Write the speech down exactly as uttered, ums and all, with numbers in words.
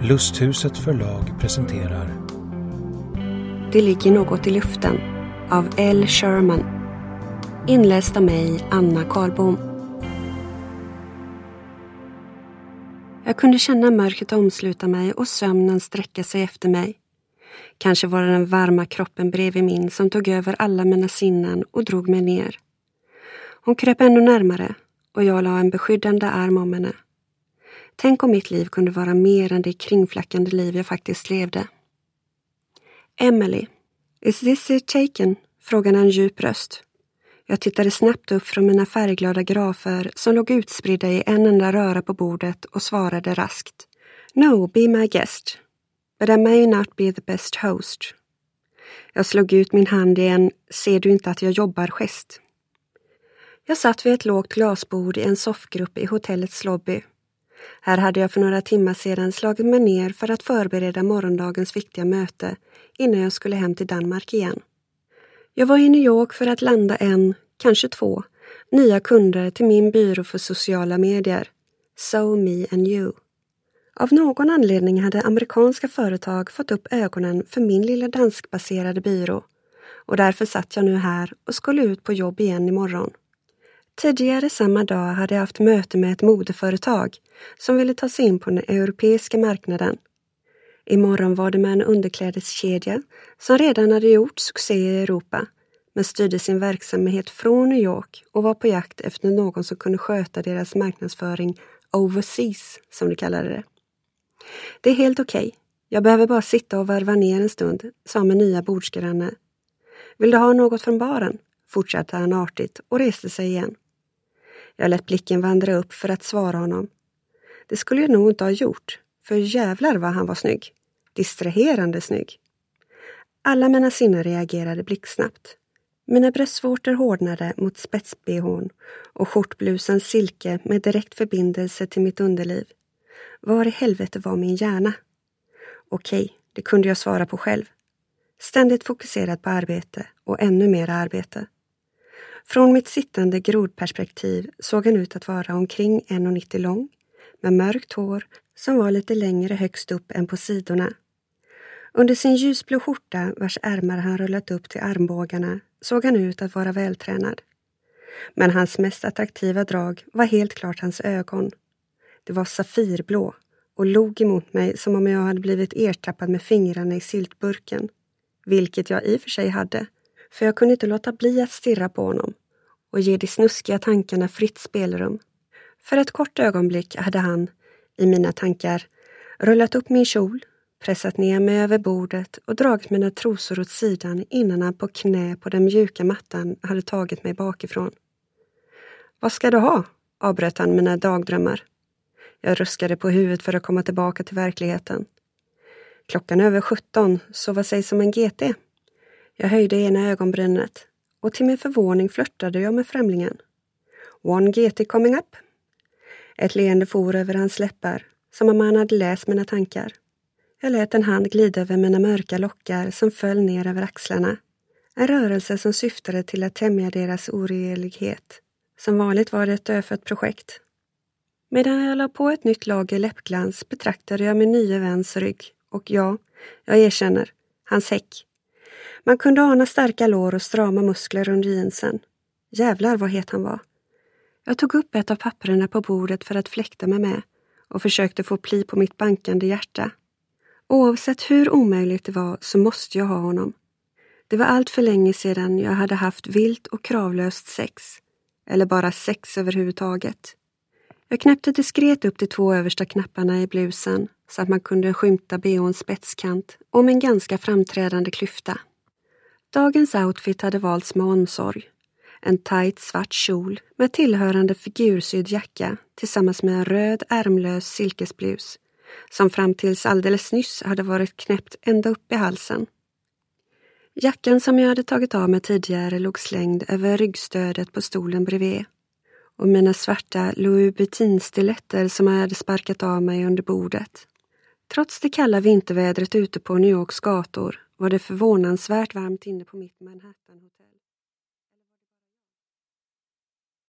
Lusthuset förlag presenterar Det ligger något i luften av L. Sherman. Inläst av mig, Anna Karlbom. Jag kunde känna mörkret omsluta mig och sömnen sträcka sig efter mig. Kanske var det den varma kroppen bredvid min som tog över alla mina sinnen och drog mig ner. Hon kröp ännu närmare och jag la en beskyddande arm om henne. Tänk om mitt liv kunde vara mer än det kringflackande liv jag faktiskt levde. Emily, is this it taken? Frågade en djup röst. Jag tittade snabbt upp från mina färgglada grafer som låg utspridda i en enda röra på bordet och svarade raskt. No, be my guest. But I may not be the best host. Jag slog ut min hand i en ser du inte att jag jobbar gest. Jag satt vid ett lågt glasbord i en soffgrupp i hotellets lobby. Här hade jag för några timmar sedan slagit mig ner för att förbereda morgondagens viktiga möte innan jag skulle hem till Danmark igen. Jag var i New York för att landa en, kanske två, nya kunder till min byrå för sociala medier, So Me and You. Av någon anledning hade amerikanska företag fått upp ögonen för min lilla danskbaserade byrå och därför satt jag nu här och skulle ut på jobb igen imorgon. Tidigare samma dag hade jag haft möte med ett modeföretag som ville ta sig in på den europeiska marknaden. Imorgon var det med en underklädeskedja som redan hade gjort succé i Europa men styrde sin verksamhet från New York och var på jakt efter någon som kunde sköta deras marknadsföring overseas som de kallade det. Det är helt okej. Okay. Jag behöver bara sitta och varva ner en stund, sa min nya bordsgranne. Vill du ha något från baren? Fortsatte han artigt och reste sig igen. Jag lät blicken vandra upp för att svara honom. Det skulle jag nog inte ha gjort, för jävlar vad han var snygg. Distraherande snygg. Alla mina sinnen reagerade blixtsnabbt. Mina bröstvårtor hårdnade mot spetsbehån och skjortblusens silke med direkt förbindelse till mitt underliv. Var i helvete var min hjärna? Okej, det kunde jag svara på själv. Ständigt fokuserad på arbete och ännu mer arbete. Från mitt sittande grodperspektiv såg han ut att vara omkring en komma nittio lång med mörkt hår som var lite längre högst upp än på sidorna. Under sin ljusblå skjorta vars ärmar han rullat upp till armbågarna såg han ut att vara vältränad. Men hans mest attraktiva drag var helt klart hans ögon. Det var safirblå och log emot mig som om jag hade blivit ertappad med fingrarna i syltburken. Vilket jag i och för sig hade, för jag kunde inte låta bli att stirra på honom och ge de snuskiga tankarna fritt spelrum. För ett kort ögonblick hade han, i mina tankar, rullat upp min kjol, pressat ner mig över bordet och dragit mina trosor åt sidan innan han på knä på den mjuka mattan hade tagit mig bakifrån. Vad ska du ha? Avbröt han mina dagdrömmar. Jag ruskade på huvudet för att komma tillbaka till verkligheten. Klockan över sjutton, så vad sägs som en G T? Jag höjde ena ögonbrynet och till min förvåning flörtade jag med främlingen. One G T coming up? Ett leende for över hans läppar, som om han hade läst mina tankar. Jag lät en hand glida över mina mörka lockar som föll ner över axlarna. En rörelse som syftade till att tämja deras oregelighet. Som vanligt var det ett dödfött projekt. Medan jag la på ett nytt lager läppglans betraktade jag min nya väns rygg. Och ja, jag erkänner, hans häck. Man kunde ana starka lår och strama muskler under jeansen. Jävlar vad het han var. Jag tog upp ett av papperna på bordet för att fläkta mig med och försökte få pli på mitt bankande hjärta. Oavsett hur omöjligt det var så måste jag ha honom. Det var allt för länge sedan jag hade haft vilt och kravlöst sex. Eller bara sex överhuvudtaget. Jag knäppte diskret upp de två översta knapparna i blusen så att man kunde skymta behåns spetskant och med en ganska framträdande klyfta. Dagens outfit hade valts med omsorg. En tight svart kjol med tillhörande figursydd jacka tillsammans med en röd ärmlös silkesblus som fram tills alldeles nyss hade varit knäppt ända upp i halsen. Jackan som jag hade tagit av mig tidigare låg slängd över ryggstödet på stolen bredvid. Och mina svarta Louis Vuitton-stiletter som jag hade sparkat av mig under bordet. Trots det kalla vintervädret ute på New Yorks gator var det förvånansvärt varmt inne på mitt Manhattan-hotell.